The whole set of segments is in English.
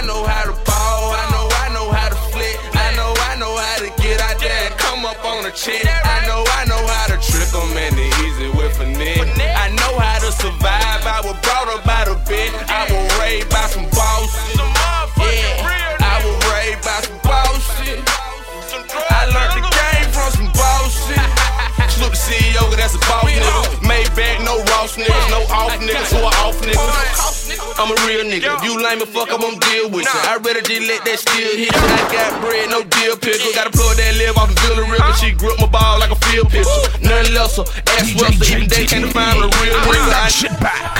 know how to ball. I know how to flick. I know how to get out there and come up on a chick. I know how to trick them and the easy with a nigga. I know how to survive. I was brought up by the bed. I was raised by some bosses. Yeah, I was raised by some bosses. I learned the game from some bullshit. Salute the CEO, cause that's a boss nigga. Maybach, no Ross niggas, no off niggas, who are off niggas. I'm a real nigga. If you lame as fuck, I won't deal with you. I rather just let that still hit you. I got bread, no deal pickle. Gotta plug that live off the Villa River. She grip my ball like a field pitcher. None lesser, ass Webster, even they can't find a real nigga. That shit back.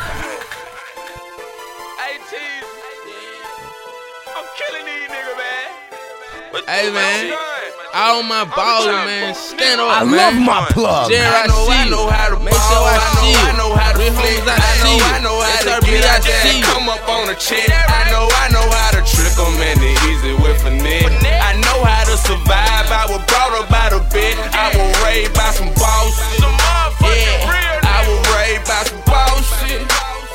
I'm killing these niggas, man. Hey, man. All my ballin', man, stand up, I man. love my plug. Jerry, I know how to make sure I see you. I know how to flick. I see you. I know how to get out there and come up on a chick. I know how to trick them and the easy with a nigga. I know how to survive. I was brought up by the bed. I was raised by some bosses. Yeah, I was raised by some bosses.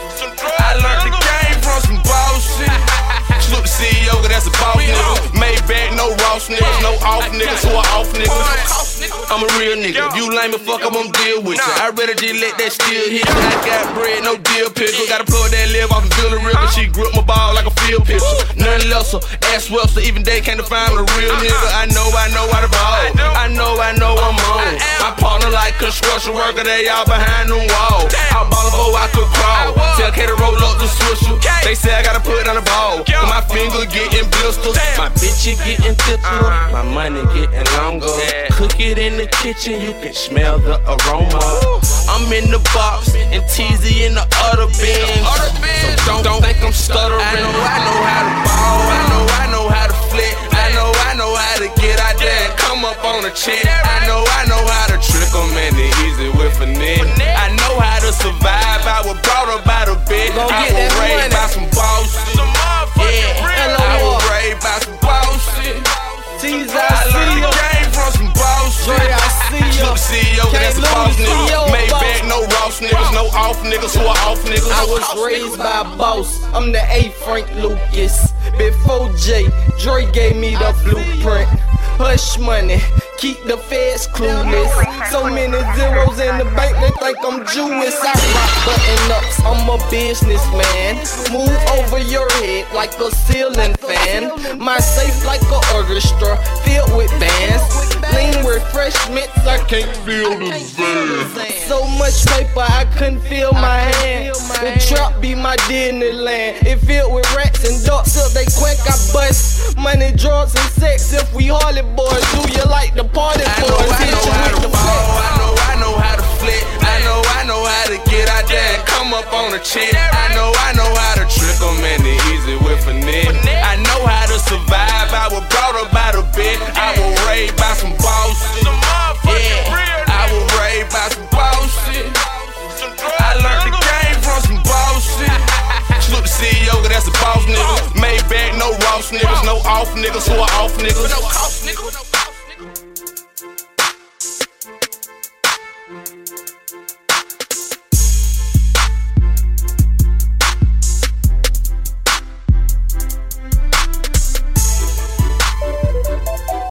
I learned the game from some bullshit. Salute the CEO, cause that's a boss nigga. Maybach, no Ross niggas, no off niggas, who are off niggas. I'm a real nigga. If you lame as fuck, I won't deal with you. I rather just let that still hit you. I got bread, no deal pickle. Gotta plug that live off the Villa River. She grip my ball like a field pitcher. None lesser, ass Webster, even they can't find a real nigga. I know how to ball. I know I'm on. My partner like construction worker, they all behind them walls. I ball before I could crawl. Tell K to roll up the swisher. They say I gotta put on the ball. My finger getting blisters. My bitch getting thicker. My money getting longer. Cook it in the kitchen, you can smell the aroma. I'm in the box and Teezy in the other bins. So don't think I'm stuttering. I know how to ball. I know how to flick. I know how to get out there and come up on a chick. I know how to trick them and the easy with a nigga. I know how to survive. I was brought up by the bed. I was raised by some bosses. Yeah, I was raised by some bosses. I learned the game from some bullshit. Salute the CEO, cause that's a boss nigga. Maybach, no Ross niggas, no off niggas, who are off niggas. I was raised by a boss. I'm the A. Frank Lucas. Before J, Dre gave me the blueprint. Hush money, keep the feds clueless. So many zeros in the bank, they think I'm Jewish. I rock button-ups, I'm a businessman. Move over your head like a ceiling fan. My safe like an orchestra, filled with bands. Lean with fresh mints, I can't feel the van. So much paper, I couldn't feel my hand. The trap be my Disneyland. It filled with rats and ducks, till they quack, I bust. Money, drugs, and sex, if we Harley boys, do you like the party boys? I know how to flick. I know how to get out there and come up on a chick. I know how to trick them and the easy with a nigga. I know how to survive. I was brought up by the bed. I was raised by some bosses. Yeah, I was raised by some bosses. I learned the game from some bullshit. Salute the CEO, cause that's a boss nigga. Maybach, no Ross niggas, no off niggas, who are off niggas.